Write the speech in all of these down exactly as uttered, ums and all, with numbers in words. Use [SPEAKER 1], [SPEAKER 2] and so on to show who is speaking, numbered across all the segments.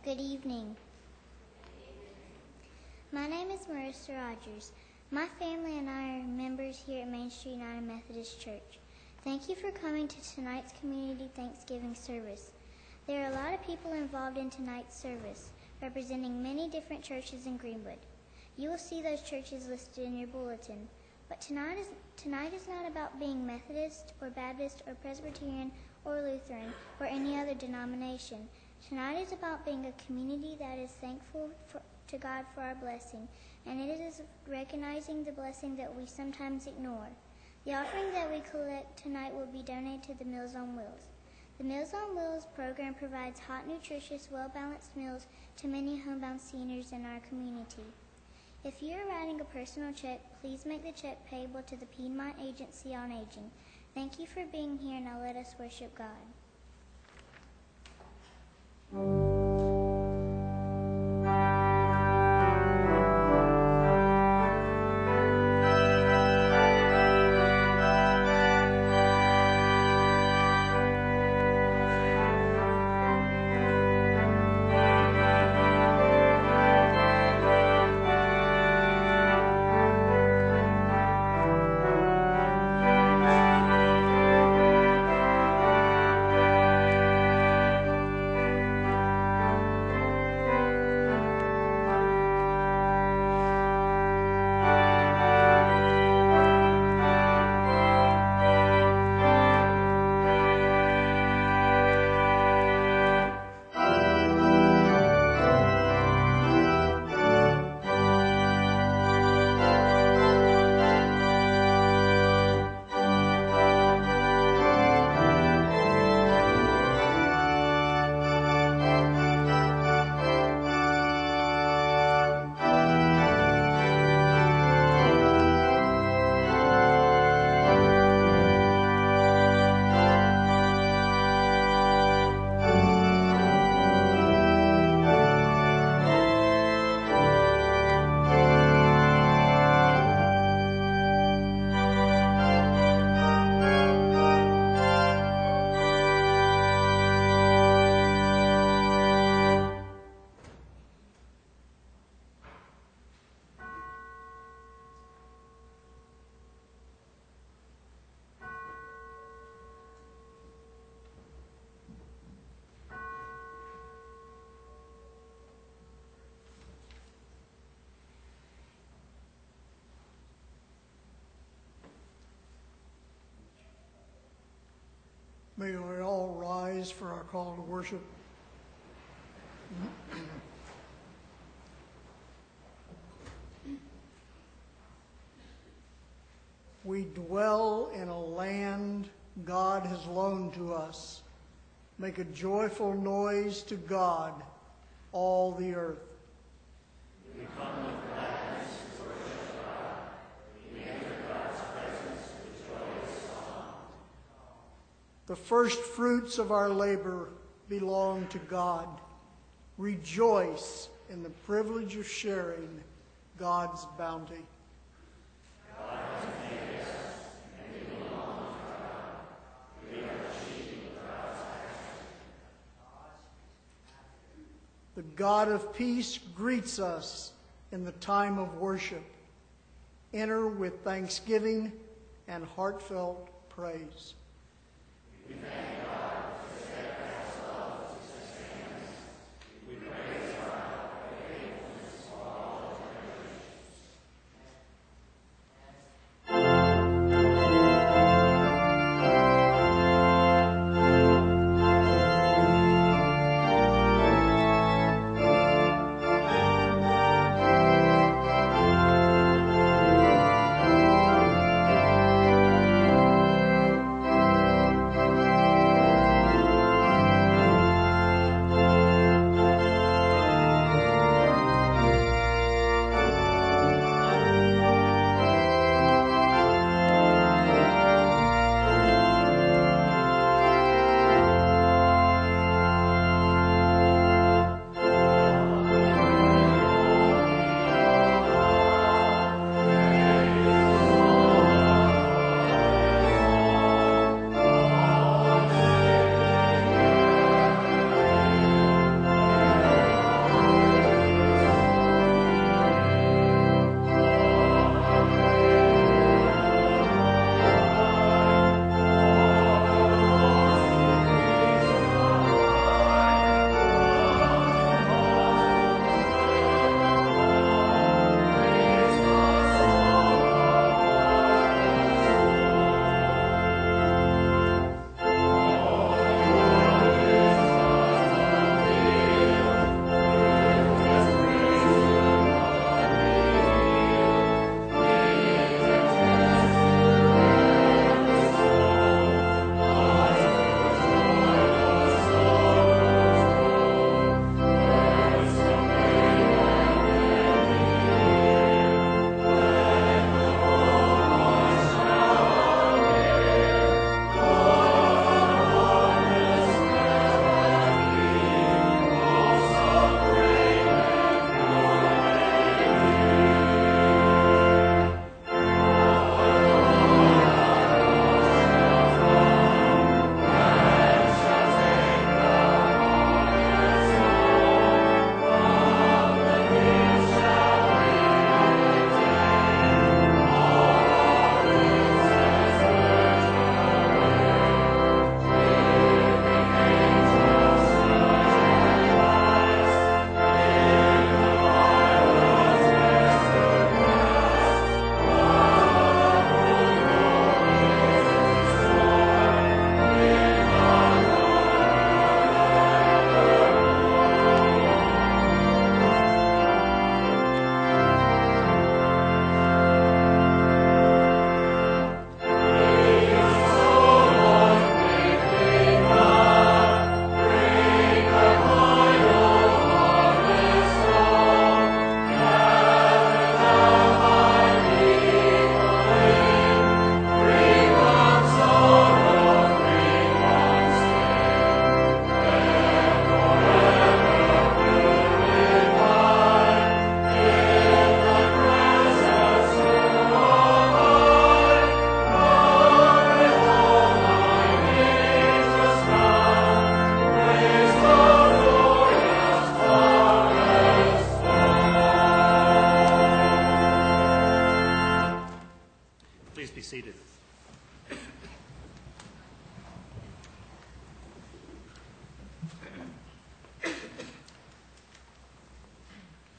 [SPEAKER 1] Good evening. My name is Marissa Rogers. My family and I are members here at Main Street United Methodist Church. Thank you for coming to tonight's Community Thanksgiving service. There are a lot of people involved in tonight's service, representing many different churches in Greenwood. You will see those churches listed in your bulletin. But tonight is, tonight is not about being Methodist or Baptist or Presbyterian or Lutheran or any other denomination. Tonight is about being a community that is thankful for, to God for our blessing, and it is recognizing the blessing that we sometimes ignore. The offering that we collect tonight will be donated to the Meals on Wheels. The Meals on Wheels program provides hot, nutritious, well-balanced meals to many homebound seniors in our community. If you are writing a personal check, please make the check payable to the Piedmont Agency on Aging. Thank you for being here. Now let us worship God.
[SPEAKER 2] May we all rise for our call to worship. We dwell in a land God has loaned to us. Make a joyful noise to God, all the earth.
[SPEAKER 3] We come with gladness to worship God. We enter God's presence with joyous song.
[SPEAKER 2] The first fruits of our labor belong to God. Rejoice in the privilege of sharing God's bounty.
[SPEAKER 3] God has made us, and we belong to God. We are the sheep of God's pasture.
[SPEAKER 2] The God of peace greets us in the time of worship. Enter with thanksgiving and heartfelt praise.
[SPEAKER 3] We thank God for his steadfast love to sustain us. We praise God for faithfulness for all generations.
[SPEAKER 4] Thank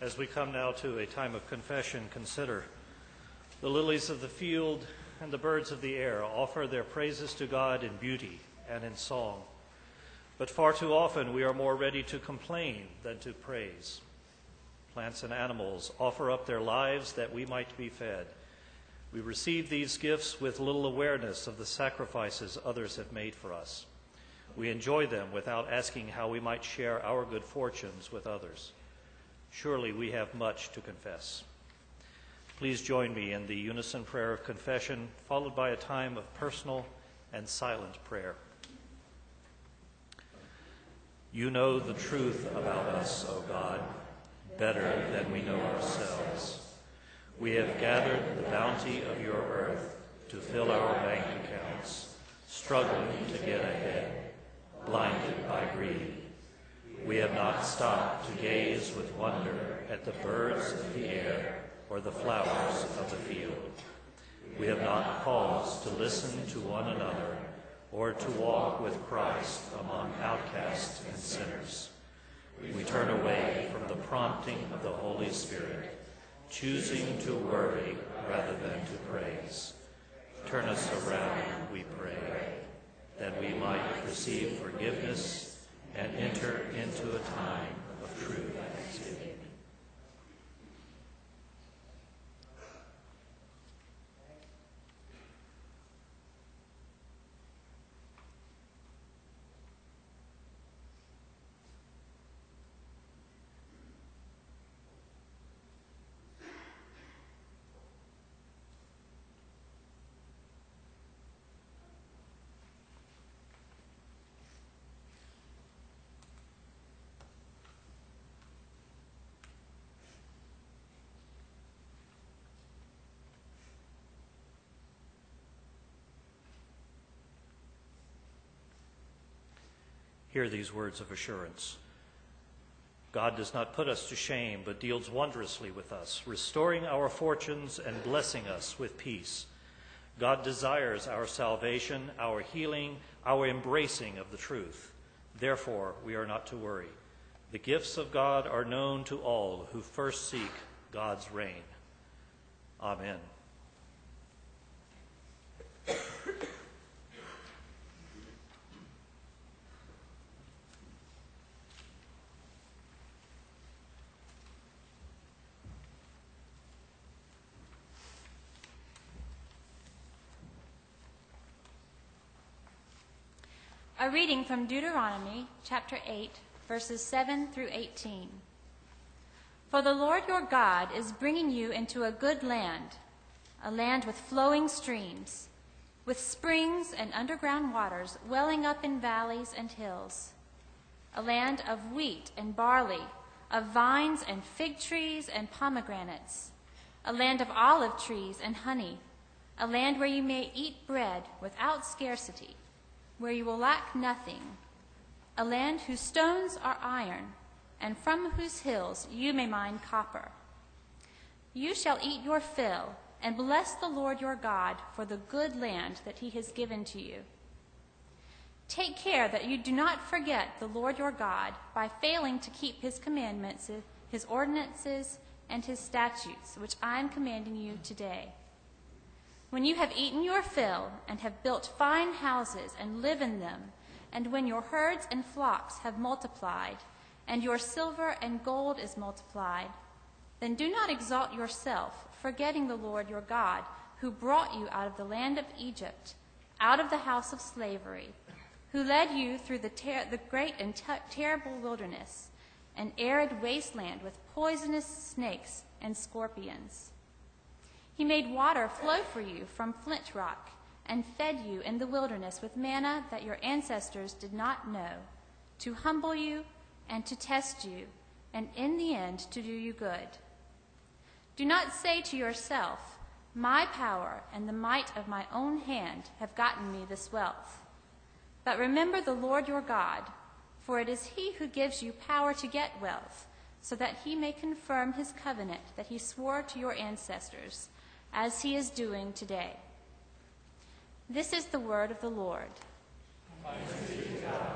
[SPEAKER 4] As we come now to a time of confession, consider the lilies of the field and the birds of the air offer their praises to God in beauty and in song. But far too often we are more ready to complain than to praise. Plants and animals offer up their lives that we might be fed. We receive these gifts with little awareness of the sacrifices others have made for us. We enjoy them without asking how we might share our good fortunes with others. Surely we have much to confess. Please join me in the unison prayer of confession, followed by a time of personal and silent prayer. You know the truth about us, O God, better than we know ourselves. We have gathered the bounty of your earth to fill our bank accounts, struggling to get ahead, blinded by greed. We have not stopped to gaze with wonder at the birds of the air or the flowers of the field. We have not paused to listen to one another or to walk with Christ among outcasts and sinners. We turn away from the prompting of the Holy Spirit, choosing to worry rather than to praise. Turn us around, we pray, that we might receive forgiveness and enter into a time of true thanksgiving. Hear these words of assurance. God does not put us to shame, but deals wondrously with us, restoring our fortunes and blessing us with peace. God desires our salvation, our healing, our embracing of the truth. Therefore, we are not to worry. The gifts of God are known to all who first seek God's reign. Amen.
[SPEAKER 5] A reading from Deuteronomy chapter eight, verses seven through eighteen. For the Lord your God is bringing you into a good land, a land with flowing streams, with springs and underground waters welling up in valleys and hills, a land of wheat and barley, of vines and fig trees and pomegranates, a land of olive trees and honey, a land where you may eat bread without scarcity, where you will lack nothing, a land whose stones are iron, and from whose hills you may mine copper. You shall eat your fill, and bless the Lord your God for the good land that he has given to you. Take care that you do not forget the Lord your God by failing to keep his commandments, his ordinances, and his statutes, which I am commanding you today. When you have eaten your fill and have built fine houses and live in them, and when your herds and flocks have multiplied, and your silver and gold is multiplied, then do not exalt yourself, forgetting the Lord your God, who brought you out of the land of Egypt, out of the house of slavery, who led you through the, ter- the great and ter- terrible wilderness, an arid wasteland with poisonous snakes and scorpions. He made water flow for you from flint rock and fed you in the wilderness with manna that your ancestors did not know, to humble you and to test you, and in the end to do you good. Do not say to yourself, my power and the might of my own hand have gotten me this wealth. But remember the Lord your God, for it is he who gives you power to get wealth, so that he may confirm his covenant that he swore to your ancestors, as he is doing today. This is the word of the Lord.
[SPEAKER 3] Thanks be to God.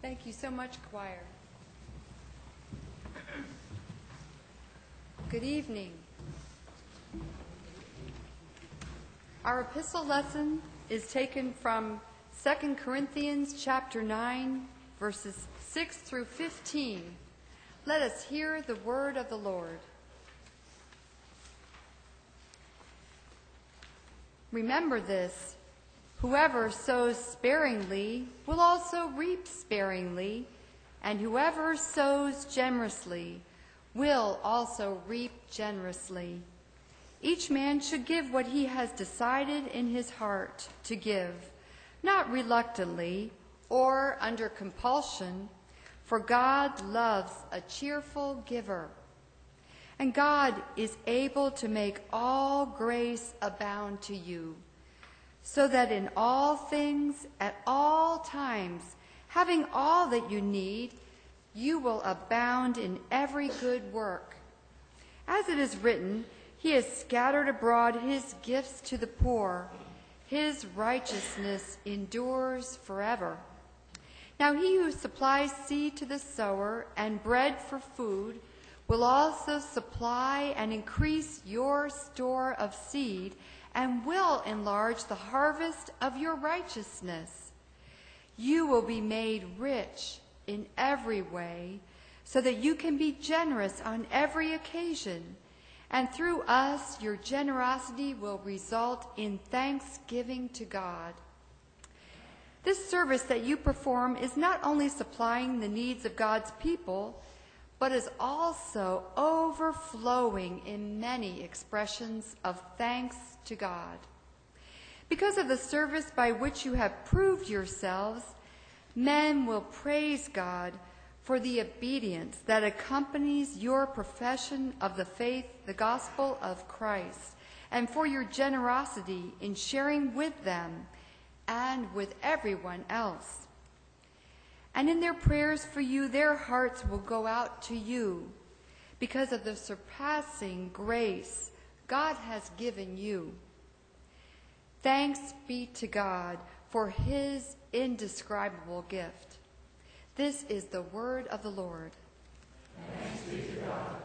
[SPEAKER 6] Thank you so much, choir. Good evening. Our epistle lesson is taken from Second Corinthians chapter nine, verses six through fifteen. Let us hear the word of the Lord. Remember this: whoever sows sparingly will also reap sparingly, and whoever sows generously will also reap generously. Each man should give what he has decided in his heart to give, not reluctantly or under compulsion, for God loves a cheerful giver. And God is able to make all grace abound to you, so that in all things, at all times, having all that you need, you will abound in every good work. As it is written, He has scattered abroad His gifts to the poor. His righteousness endures forever. Now he who supplies seed to the sower and bread for food will also supply and increase your store of seed and will enlarge the harvest of your righteousness. You will be made rich in every way so that you can be generous on every occasion. And through us, your generosity will result in thanksgiving to God. This service that you perform is not only supplying the needs of God's people, but is also overflowing in many expressions of thanks to God. Because of the service by which you have proved yourselves, men will praise God for the obedience that accompanies your profession of the faith, the gospel of Christ, and for your generosity in sharing with them and with everyone else. And in their prayers for you, their hearts will go out to you because of the surpassing grace God has given you. Thanks be to God for His indescribable gift. This is the word of the Lord.
[SPEAKER 3] Thanks be to God.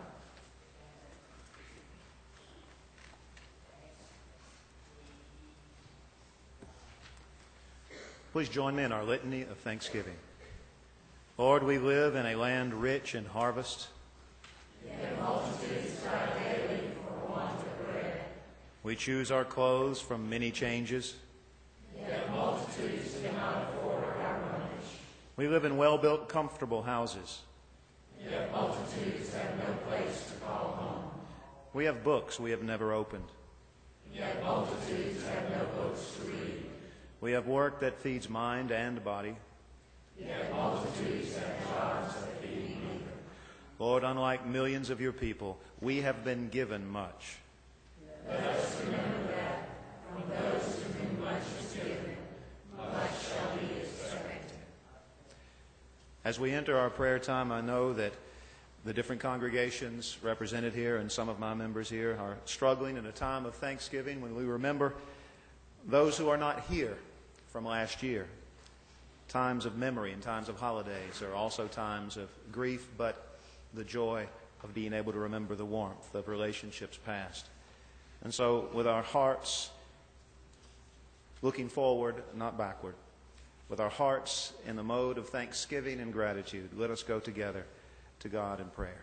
[SPEAKER 4] Please join me in our litany of thanksgiving. Lord, we live in a land rich in harvest.
[SPEAKER 3] Yet multitudes cry daily for want of bread.
[SPEAKER 4] We choose our clothes from many changes.
[SPEAKER 3] Yet multitudes cannot afford our money.
[SPEAKER 4] We live in well-built, comfortable houses.
[SPEAKER 3] Yet multitudes have no place to call home.
[SPEAKER 4] We have books we have never opened.
[SPEAKER 3] Yet multitudes have no books to read.
[SPEAKER 4] We have work that feeds mind and body.
[SPEAKER 3] Yet multitudes have jobs that feed neither.
[SPEAKER 4] Lord, unlike millions of your people, we have been given much.
[SPEAKER 3] Let us remember that from those to whom much is given, much shall be expected.
[SPEAKER 4] As we enter our prayer time, I know that the different congregations represented here and some of my members here are struggling in a time of thanksgiving when we remember those who are not here from last year. Times of memory and times of holidays are also times of grief, but the joy of being able to remember the warmth of relationships past. And so with our hearts looking forward, not backward, with our hearts in the mode of thanksgiving and gratitude, let us go together to God in prayer.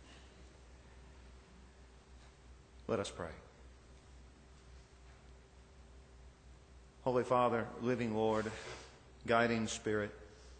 [SPEAKER 4] Let us pray. Holy Father, living Lord, guiding Spirit,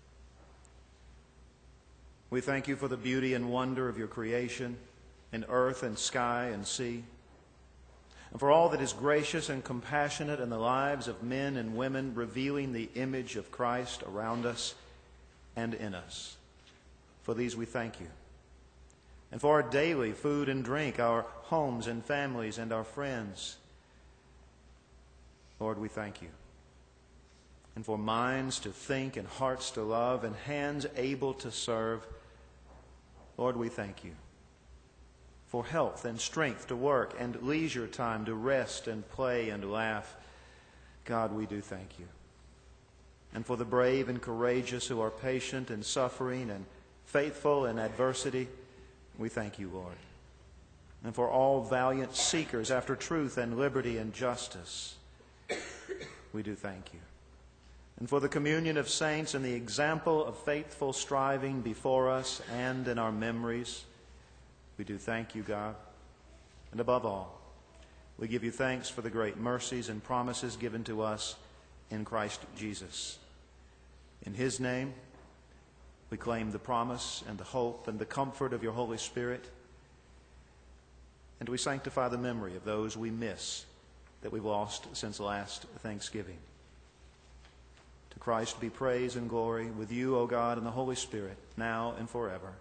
[SPEAKER 4] we thank you for the beauty and wonder of your creation in earth and sky and sea, and for all that is gracious and compassionate in the lives of men and women, revealing the image of Christ around us and in us. For these we thank you. And for our daily food and drink, our homes and families and our friends, Lord, we thank you. And for minds to think and hearts to love and hands able to serve, Lord, we thank you. For health and strength to work and leisure time to rest and play and laugh, God, we do thank you.
[SPEAKER 3] and for the brave and courageous who are patient in suffering and faithful in adversity, we thank you, Lord. And for all valiant seekers after truth and liberty and justice, we do thank you. And for the communion of saints and the example of faithful striving before us and in our memories, we do thank you, God. And above all, we give you thanks for the great mercies and promises given to us in Christ Jesus. In his name, we claim the promise and the hope and the comfort of your Holy Spirit. And we sanctify the memory of those we miss that we've lost since last Thanksgiving. To Christ be praise and glory with you, O God, and the Holy Spirit, now and forever.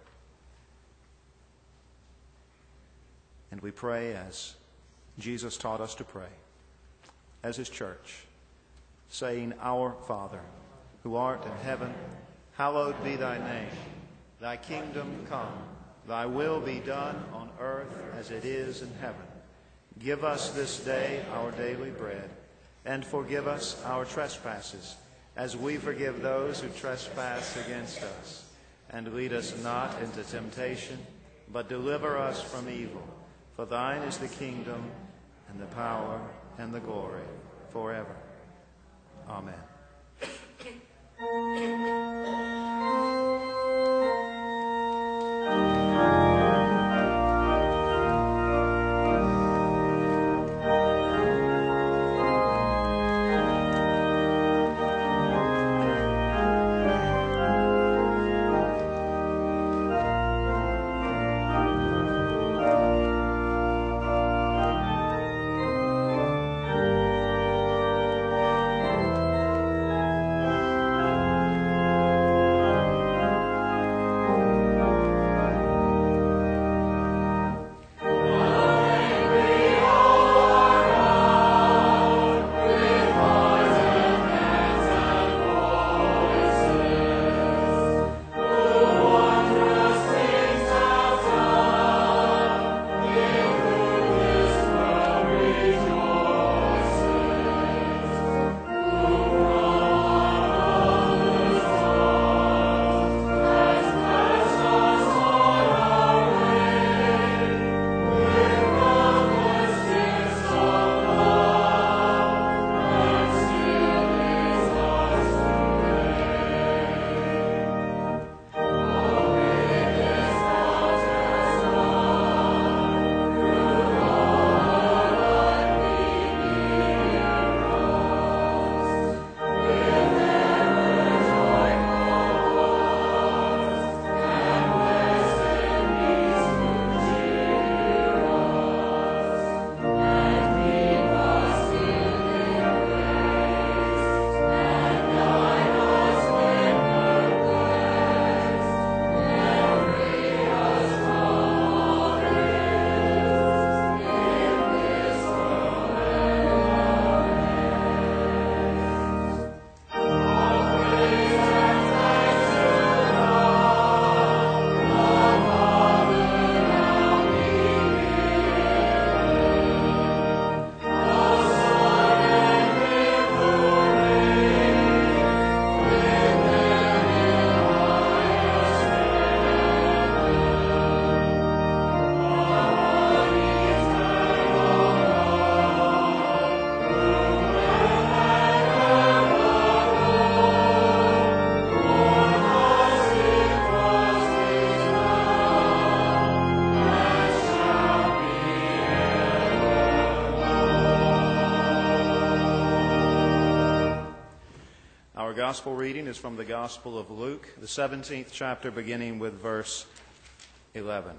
[SPEAKER 3] And we pray as Jesus taught us to pray, as his church, saying, Our Father, who art in heaven, hallowed be thy name. Thy kingdom come, thy will be done on earth as it is in heaven. Give us this day our daily bread, and forgive us our trespasses, as we forgive those who trespass against us. And lead us not into temptation, but deliver us from evil. For thine is the kingdom, and the power, and the glory, forever. Amen. Our gospel reading is from the Gospel of Luke, the seventeenth chapter, beginning with verse eleven.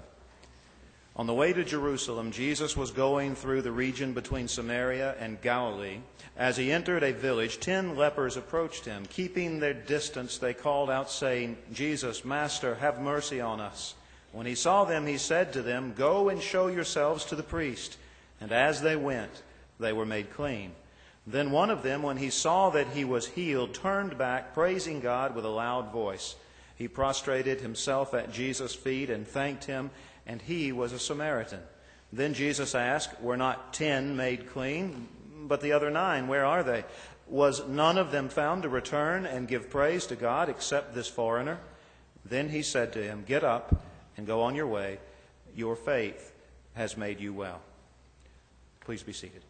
[SPEAKER 3] On the way to Jerusalem, Jesus was going through the region between Samaria and Galilee. As he entered a village, ten lepers approached him. Keeping their distance, they called out, saying, Jesus, Master, have mercy on us. When he saw them, he said to them, Go and show yourselves to the priest. And as they went, they were made clean. Then one of them, when he saw that he was healed, turned back, praising God with a loud voice. He prostrated himself at Jesus' feet and thanked him, and he was a Samaritan. Then Jesus asked, Were not ten made clean? But the other nine, where are they? Was none of them found to return and give praise to God except this foreigner? Then he said to him, Get up and go on your way. Your faith has made you well. Please be seated.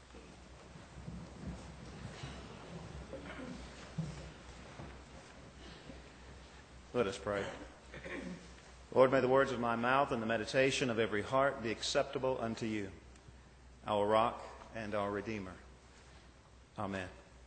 [SPEAKER 3] Let us pray. Lord, may the words of my mouth and the meditation of every heart be acceptable unto you, our rock and our Redeemer. Amen.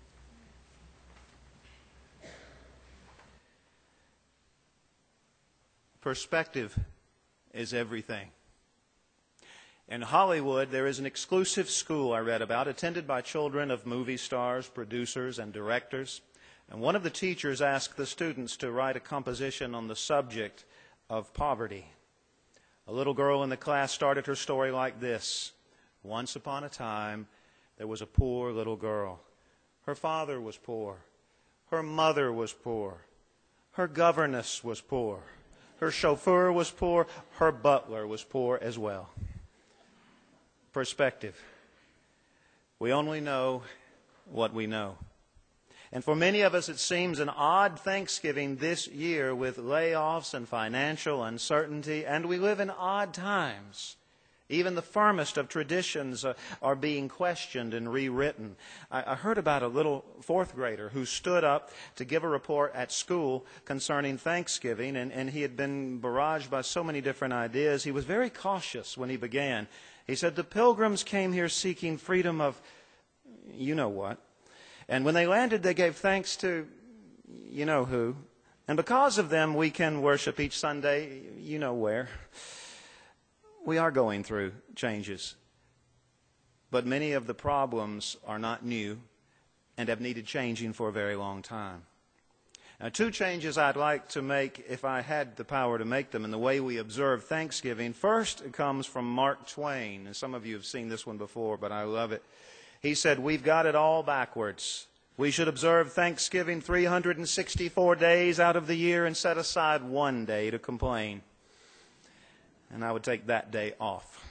[SPEAKER 3] Perspective is everything. In Hollywood, there is an exclusive school I read about, attended by children of movie stars, producers, and directors. And one of the teachers asked the students to write a composition on the subject of poverty. A little girl in the class started her story like this. Once upon a time, there was a poor little girl. Her father was poor. Her mother was poor. Her governess was poor. Her chauffeur was poor. Her butler was poor as well. Perspective. We only know what we know. And for many of us, it seems an odd Thanksgiving this year with layoffs and financial uncertainty, and we live in odd times. Even the firmest of traditions uh, are being questioned and rewritten. I, I heard about a little fourth grader who stood up to give a report at school concerning Thanksgiving, and, and he had been barraged by so many different ideas. He was very cautious when he began. He said, the Pilgrims came here seeking freedom of you know what. And when they landed, they gave thanks to you know who. And because of them, we can worship each Sunday, you know where. We are going through changes. But many of the problems are not new and have needed changing for a very long time. Now, two changes I'd like to make if I had the power to make them in the way we observe Thanksgiving. First, it comes from Mark Twain. And some of you have seen this one before, but I love it. He said, we've got it all backwards. We should observe Thanksgiving three hundred sixty-four days out of the year and set aside one day to complain. And I would take that day off.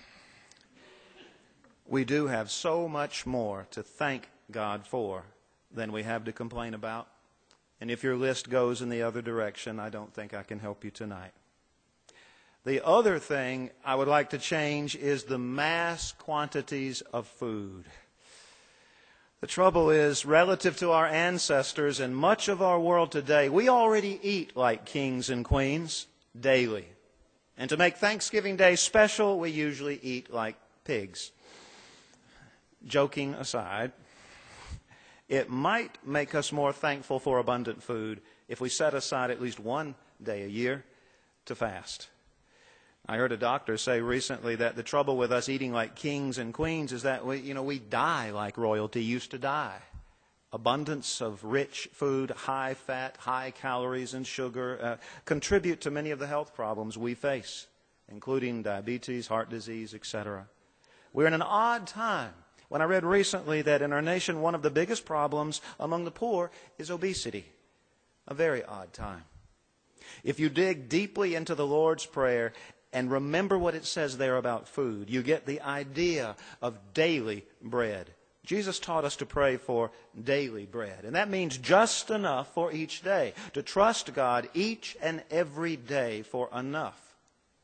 [SPEAKER 3] We do have so much more to thank God for than we have to complain about. And if your list goes in the other direction, I don't think I can help you tonight. The other thing I would like to change is the mass quantities of food. The trouble is, relative to our ancestors and much of our world today, we already eat like kings and queens daily. And to make Thanksgiving Day special, we usually eat like pigs. Joking aside, it might make us more thankful for abundant food if we set aside at least one day a year to fast. I heard a doctor say recently that the trouble with us eating like kings and queens is that we, you know, we die like royalty used to die. Abundance of rich food, high fat, high calories and sugar uh, contribute to many of the health problems we face, including diabetes, heart disease, et cetera. We're in an odd time when I read recently that in our nation one of the biggest problems among the poor is obesity. A very odd time. If you dig deeply into the Lord's Prayer and remember what it says there about food, you get the idea of daily bread. Jesus taught us to pray for daily bread. And that means just enough for each day. To trust God each and every day for enough.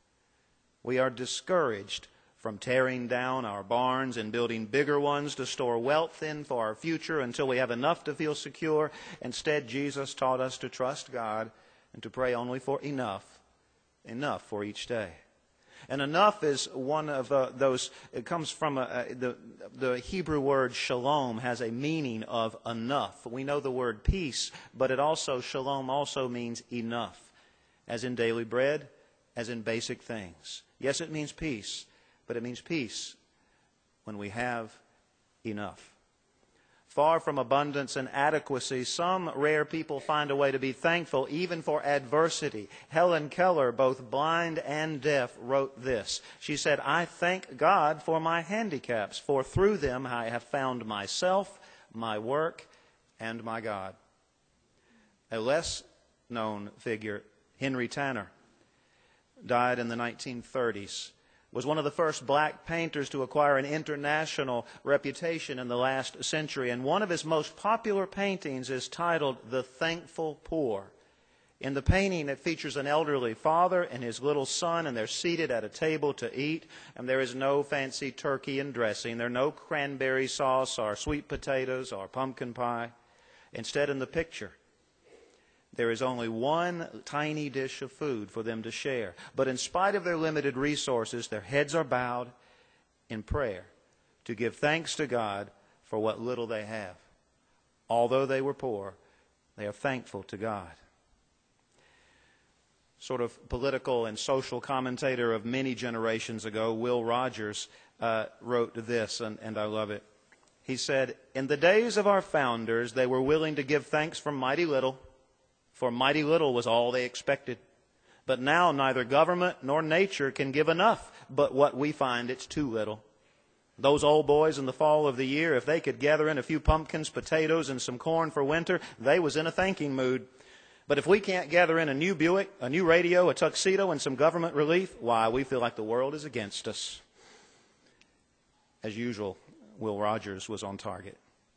[SPEAKER 3] We are discouraged from tearing down our barns and building bigger ones to store wealth in for our future until we have enough to feel secure. Instead, Jesus taught us to trust God and to pray only for enough. Enough for each day. And enough is one of uh, those, it comes from a, a, the, the Hebrew word shalom has a meaning of enough. We know the word peace, but it also, shalom also means enough, as in daily bread, as in basic things. Yes, it means peace, but it means peace when we have enough. Far from abundance and adequacy, some rare people find a way to be thankful even for adversity. Helen Keller, both blind and deaf, wrote this. She said, I thank God for my handicaps, for through them I have found myself, my work, and my God. A less known figure, Henry Tanner, died in the nineteen thirties. was one of the first black painters to acquire an international reputation in the last century. And one of his most popular paintings is titled The Thankful Poor. In the painting, it features an elderly father and his little son, and they're seated at a table to eat, and there is no fancy turkey and dressing. There are no cranberry sauce or sweet potatoes or pumpkin pie. Instead, in the picture, there is only one tiny dish of food for them to share. But in spite of their limited resources, their heads are bowed in prayer to give thanks to God for what little they have. Although they were poor, they are thankful to God. Sort of political and social commentator of many generations ago, Will Rogers, uh, wrote this, and, and I love it. He said, "In the days of our founders, they were willing to give thanks for mighty little, for mighty little was all they expected. But now neither government nor nature can give enough, but what we find it's too little. Those old boys in the fall of the year, if they could gather in a few pumpkins, potatoes, and some corn for winter, they was in a thanking mood. But if we can't gather in a new Buick, a new radio, a tuxedo, and some government relief, why, we feel like the world is against us." As usual, Will Rogers was on target.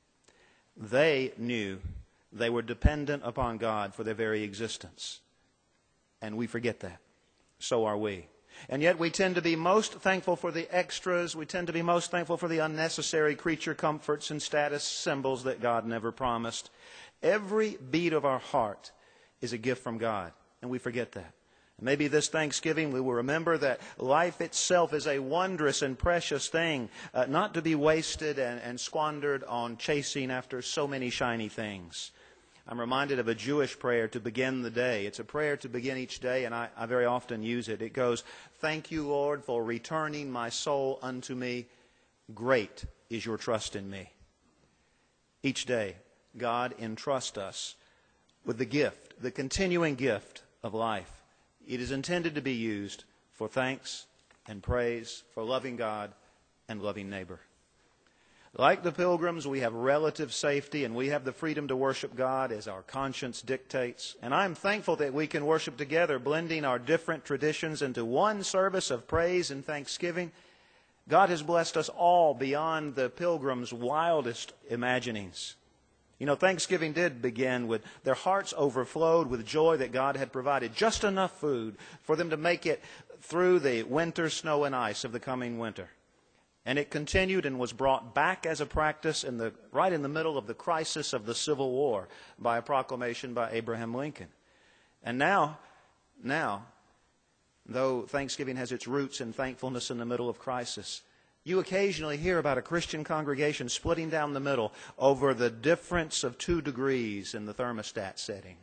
[SPEAKER 3] They knew they were dependent upon God for their very existence. And we forget that. So are we. And yet we tend to be most thankful for the extras. We tend to be most thankful for the unnecessary creature comforts and status symbols that God never promised. Every beat of our heart is a gift from God, and we forget that. Maybe this Thanksgiving we will remember that life itself is a wondrous and precious thing, uh, not to be wasted and, and squandered on chasing after so many shiny things. I'm reminded of a Jewish prayer to begin the day. It's a prayer to begin each day, and I, I very often use it. It goes, "Thank you, Lord, for returning my soul unto me. Great is your trust in me." Each day, God entrusts us with the gift, the continuing gift of life. It is intended to be used for thanks and praise, for loving God and loving neighbor. Like the pilgrims, we have relative safety and we have the freedom to worship God as our conscience dictates. And I'm thankful that we can worship together, blending our different traditions into one service of praise and thanksgiving. God has blessed us all beyond the pilgrims' wildest imaginings. You know, Thanksgiving did begin with their hearts overflowed with joy that God had provided just enough food for them to make it through the winter snow and ice of the coming winter. And it continued and was brought back as a practice in the right in the middle of the crisis of the Civil War by a proclamation by Abraham Lincoln. And now, now, though Thanksgiving has its roots in thankfulness in the middle of crisis, you occasionally hear about a Christian congregation splitting down the middle over the difference of two degrees in the thermostat setting.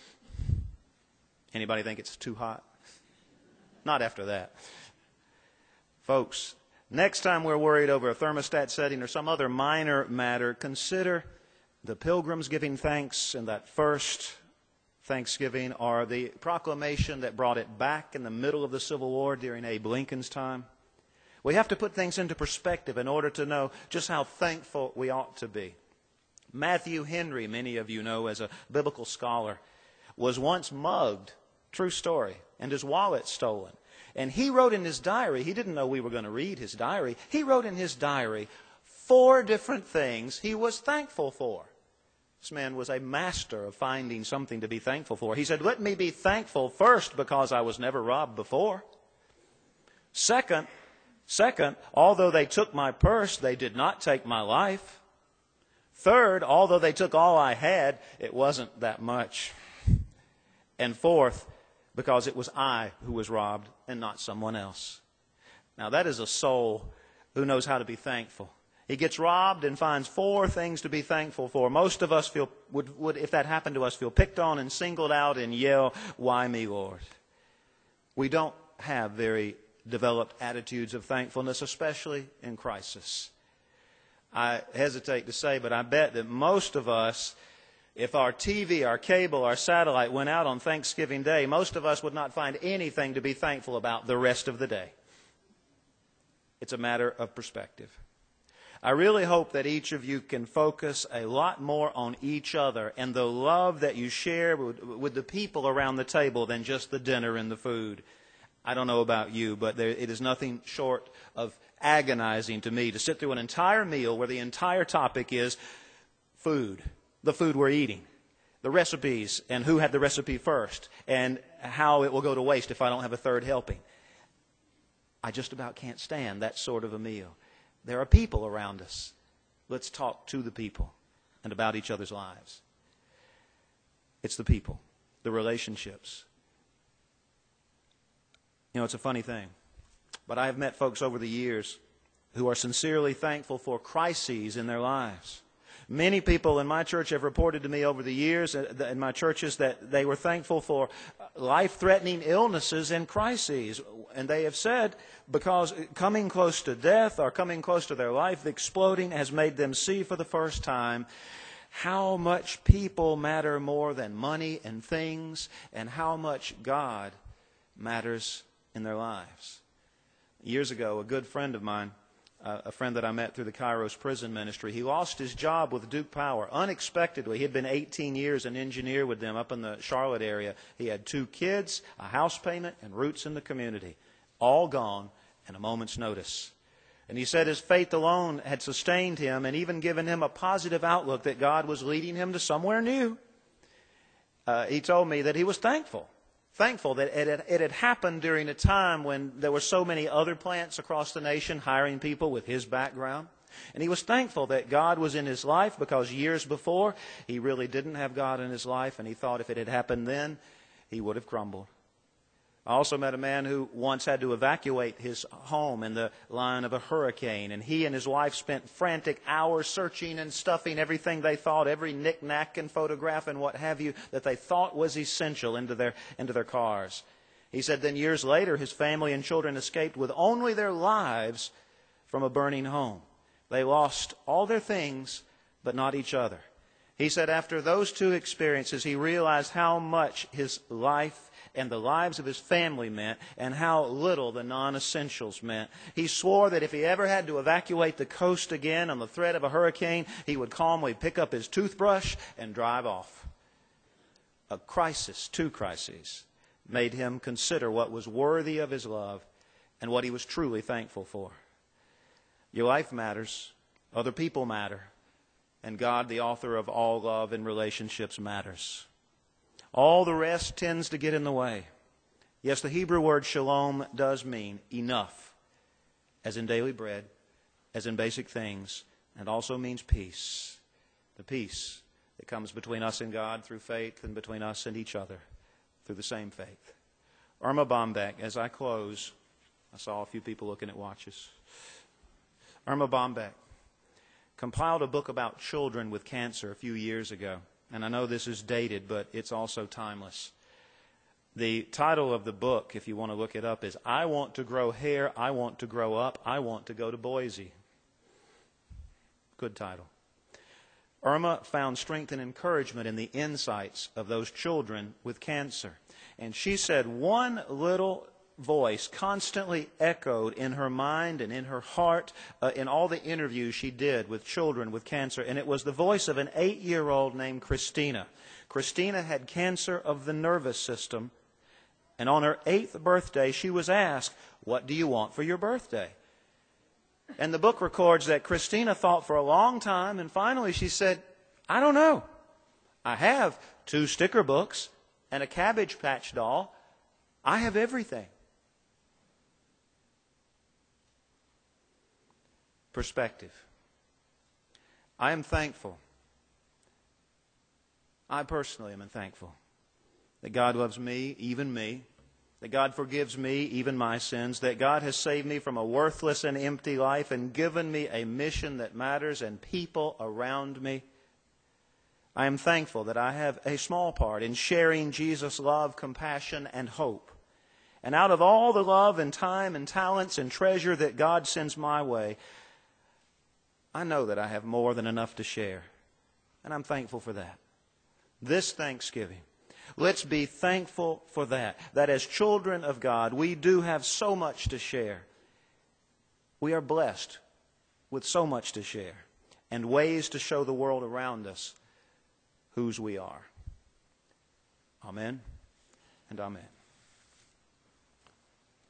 [SPEAKER 3] Anybody think it's too hot? Not after that. Folks, next time we're worried over a thermostat setting or some other minor matter, consider the pilgrims giving thanks in that first Thanksgiving, or the proclamation that brought it back in the middle of the Civil War during Abe Lincoln's time. We have to put things into perspective in order to know just how thankful we ought to be. Matthew Henry, many of you know as a biblical scholar, was once mugged, true story, and his wallet stolen. And he wrote in his diary, he didn't know we were going to read his diary, he wrote in his diary four different things he was thankful for. This man was a master of finding something to be thankful for. He said, "Let me be thankful first because I was never robbed before. Second, Second, although they took my purse, they did not take my life. Third, although they took all I had, it wasn't that much. And fourth, because it was I who was robbed and not someone else." Now that is a soul who knows how to be thankful. He gets robbed and finds four things to be thankful for. Most of us feel would, would if that happened to us, feel picked on and singled out and yell, "Why me, Lord?" We don't have very developed attitudes of thankfulness, especially in crisis. I hesitate to say, but I bet that most of us, if our T V, our cable, our satellite went out on Thanksgiving Day, most of us would not find anything to be thankful about the rest of the day. It's a matter of perspective. I really hope that each of you can focus a lot more on each other and the love that you share with, with the people around the table than just the dinner and the food. I don't know about you, but there, it is nothing short of agonizing to me to sit through an entire meal where the entire topic is food, the food we're eating, the recipes, and who had the recipe first, and how it will go to waste if I don't have a third helping. I just about can't stand that sort of a meal. There are people around us. Let's talk to the people and about each other's lives. It's the people, the relationships. You know, it's a funny thing, but I have met folks over the years who are sincerely thankful for crises in their lives. Many people in my church have reported to me over the years in my churches that they were thankful for life-threatening illnesses and crises. And they have said because coming close to death or coming close to their life exploding has made them see for the first time how much people matter more than money and things, and how much God matters in their lives. Years ago, a good friend of mine, Uh, a friend that I met through the Kairos prison ministry, he lost his job with Duke Power unexpectedly. He had been eighteen years an engineer with them up in the Charlotte area. He had two kids, a house payment, and roots in the community. All gone in a moment's notice. And he said his faith alone had sustained him and even given him a positive outlook that God was leading him to somewhere new. Uh, he told me that he was thankful. Thankful that it had, it had happened during a time when there were so many other plants across the nation hiring people with his background. And he was thankful that God was in his life because years before he really didn't have God in his life, and he thought if it had happened then, he would have crumbled. I also met a man who once had to evacuate his home in the line of a hurricane, and he and his wife spent frantic hours searching and stuffing everything they thought, every knick-knack and photograph and what have you, that they thought was essential into their, into their cars. He said then years later his family and children escaped with only their lives from a burning home. They lost all their things, but not each other. He said after those two experiences he realized how much his life and the lives of his family meant, and how little the non-essentials meant. He swore that if he ever had to evacuate the coast again on the threat of a hurricane, he would calmly pick up his toothbrush and drive off. A crisis, two crises, made him consider what was worthy of his love and what he was truly thankful for. Your life matters, other people matter, and God, the author of all love and relationships, matters. All the rest tends to get in the way. Yes, the Hebrew word shalom does mean enough, as in daily bread, as in basic things, and also means peace. The peace that comes between us and God through faith and between us and each other through the same faith. Irma Bombeck, as I close, I saw a few people looking at watches. Irma Bombeck compiled a book about children with cancer a few years ago. And I know this is dated, but it's also timeless. The title of the book, if you want to look it up, is I Want to Grow Hair, I Want to Grow Up, I Want to Go to Boise. Good title. Irma found strength and encouragement in the insights of those children with cancer. And she said one little voice constantly echoed in her mind and in her heart uh, in all the interviews she did with children with cancer. And it was the voice of an eight-year-old named Christina. Christina had cancer of the nervous system. And on her eighth birthday, she was asked, "What do you want for your birthday?" And the book records that Christina thought for a long time, and finally she said, "I don't know. I have two sticker books and a Cabbage Patch doll. I have everything." Perspective. I am thankful. I personally am thankful that God loves me, even me, that God forgives me, even my sins, that God has saved me from a worthless and empty life and given me a mission that matters and people around me. I am thankful that I have a small part in sharing Jesus' love, compassion, and hope. And out of all the love and time and talents and treasure that God sends my way, I know that I have more than enough to share. And I'm thankful for that. This Thanksgiving, let's be thankful for that. That as children of God, we do have so much to share. We are blessed with so much to share and ways to show the world around us whose we are. Amen and amen.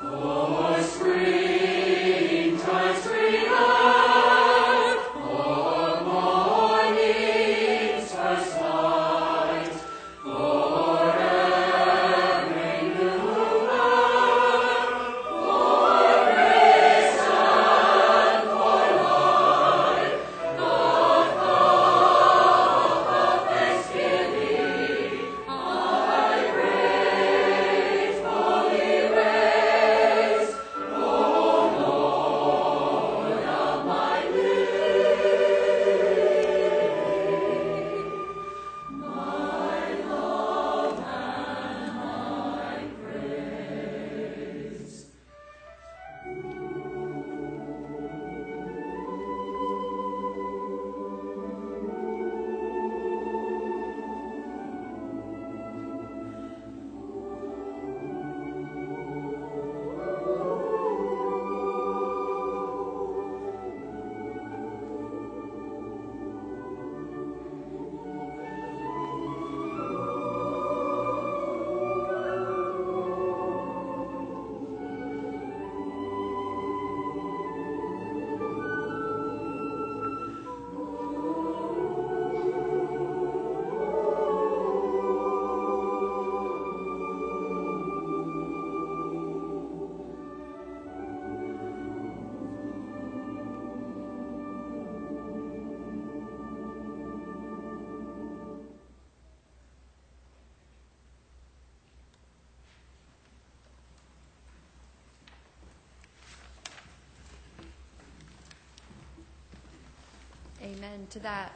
[SPEAKER 6] Amen to that.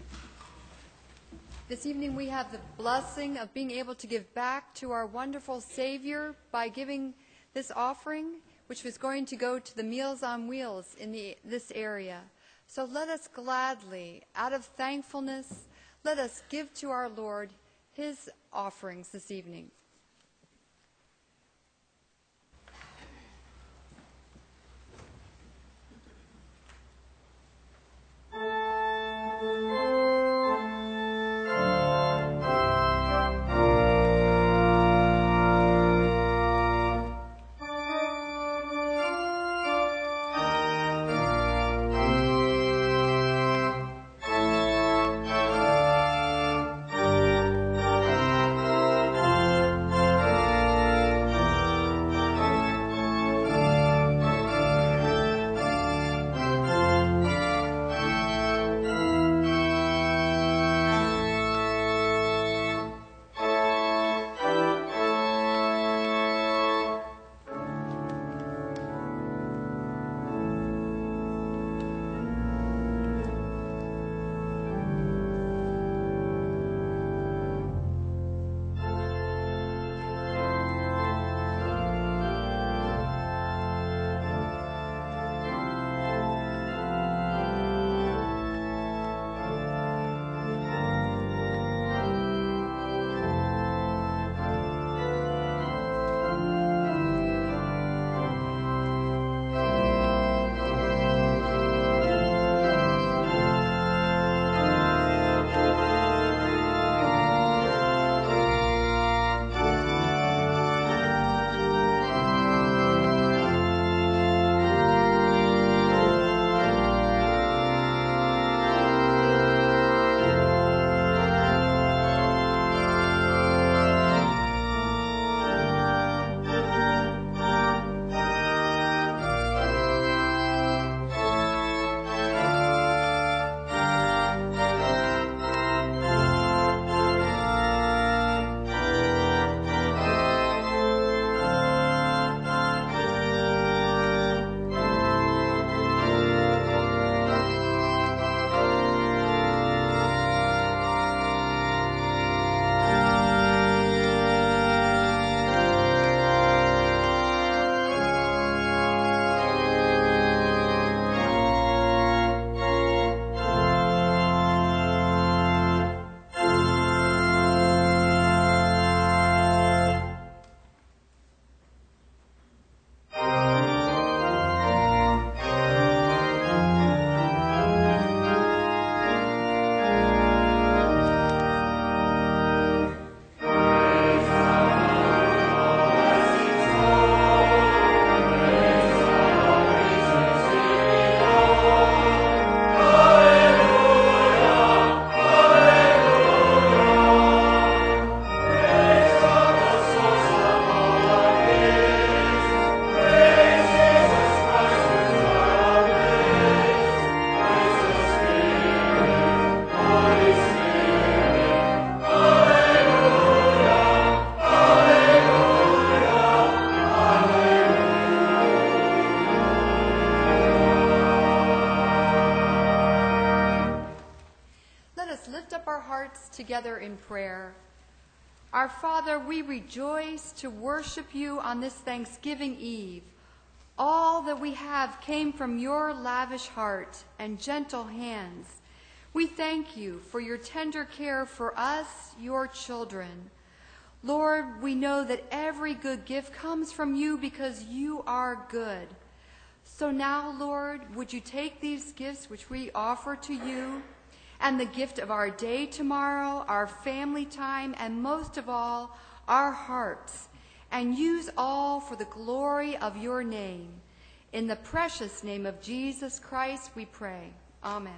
[SPEAKER 6] This evening we have the blessing of being able to give back to our wonderful Savior by giving this offering, which was going to go to the Meals on Wheels in the, this area. So let us gladly, out of thankfulness, let us give to our Lord his offerings this evening.
[SPEAKER 7] Thank
[SPEAKER 6] together in prayer. Our Father, we rejoice to worship you on this Thanksgiving Eve. All that we have came from your lavish heart and gentle hands. We thank you for your tender care for us, your children. Lord, we know that every good gift comes from you because you are good. So now, Lord, would you take these gifts which we offer to you, and the gift of our day tomorrow, our family time, and most of all, our hearts, and use all for the glory of your name. In the precious name of Jesus Christ we pray. Amen.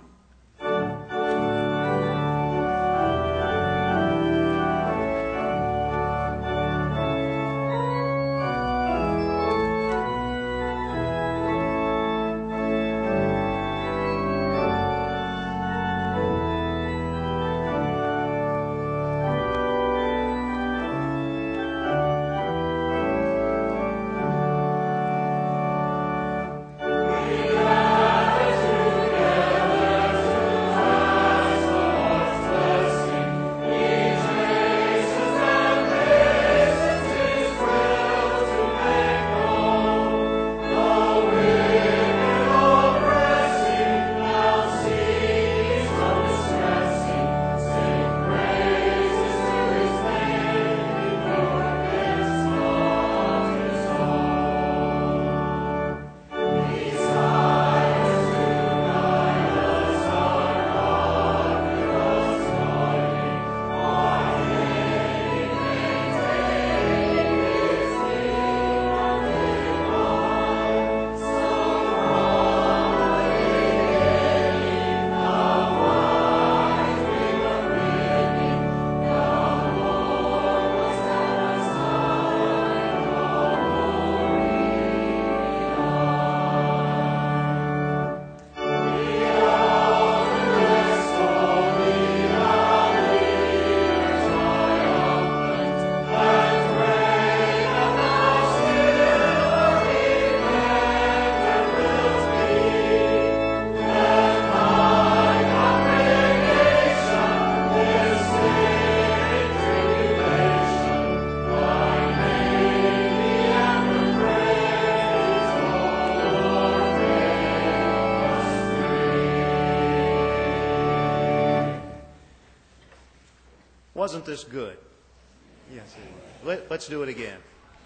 [SPEAKER 3] Wasn't this good? Yes, it was. Let, let's do it again.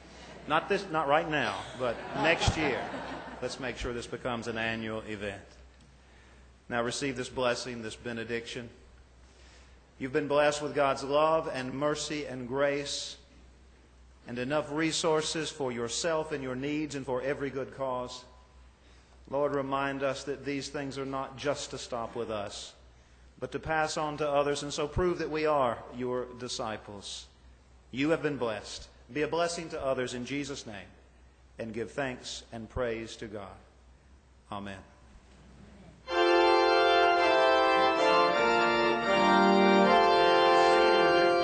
[SPEAKER 3] Not this, not right now, but next year. Let's make sure this becomes an annual event. Now receive this blessing, this benediction. You've been blessed with God's love and mercy and grace and enough resources for yourself and your needs and for every good cause. Lord, remind us that these things are not just to stop with us, but to pass on to others, and so prove that we are your disciples. You have been blessed. Be a blessing to others in Jesus' name, and give thanks and praise to God. Amen.